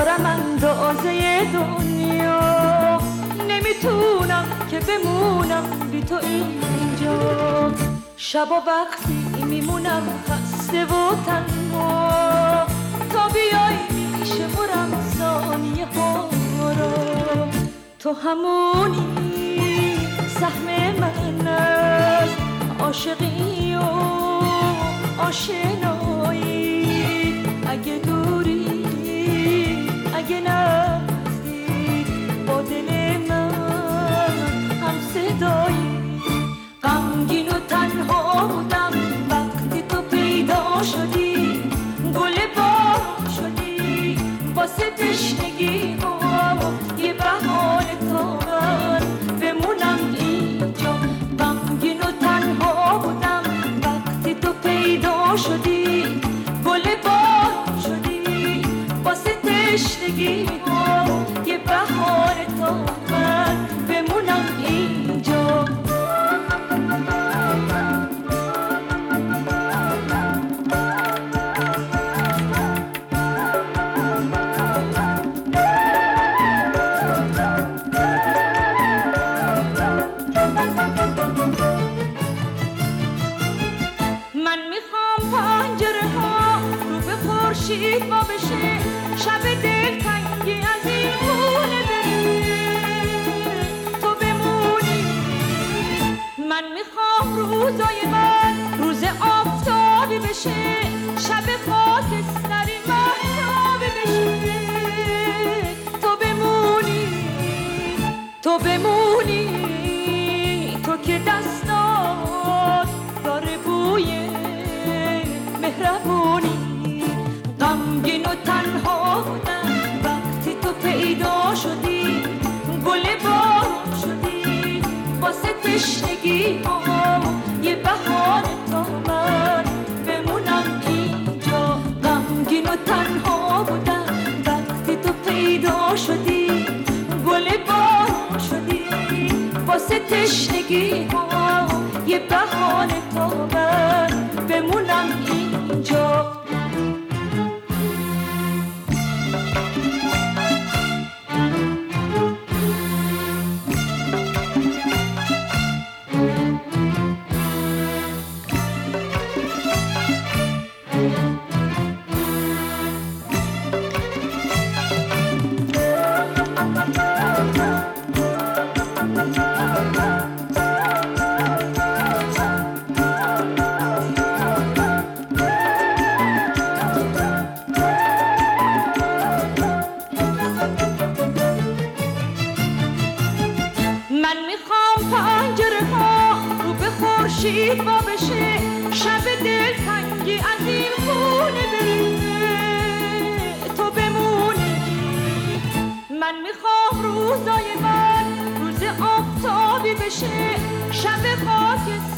دارم اندازه دنیا، نمیتونم که بمونم بی تو اینجا. شبا وقتی میمونم خسته و تنها، تا بیای میشه برم ثانیه ها را. تو همونی سهم من است، عاشقی و آشنایی. اگه دوری اگه نزدیک، با دل من هم صدایی. غمگین و تنها بودم وقتی تو پیدا شدی، گل بار شدی واسه تشنگی و یه بهانه تا من بمونم اینجا. غمگین و تنها بودم وقتی تو پیدا شدی، گل بار شدی واسه تشنگی و یه بهانه تا من بمونم اینجا. من میخوام پنجره ها رو به خورشید وا بشه، شب دلتنگی از این خونه بره، تو بمونی. من میخوام روزای من روز آفتابی بشه، شب خاکستری مهتابی بشه، تو بمونی. تو بمونی، تو که دستات داره بوی مهربونی. غمگین و تنها بودم وقتی تو پیدا شدی، گل بار شدی واسه تشنگی ها یه بهانه تا من بمونم اینجا. غمگین و تنها بودم وقتی تو پیدا شدی، گل بار شدی واسه تشنگی ها یه بهانه تا من بمونم اینجا. من میخوام پنجره ها رو به خورشید وا بشه، شب دلتنگی از این خونه بره، تو بمونی. من میخوام روزای من روز آفتابی بشه، شب خاکستری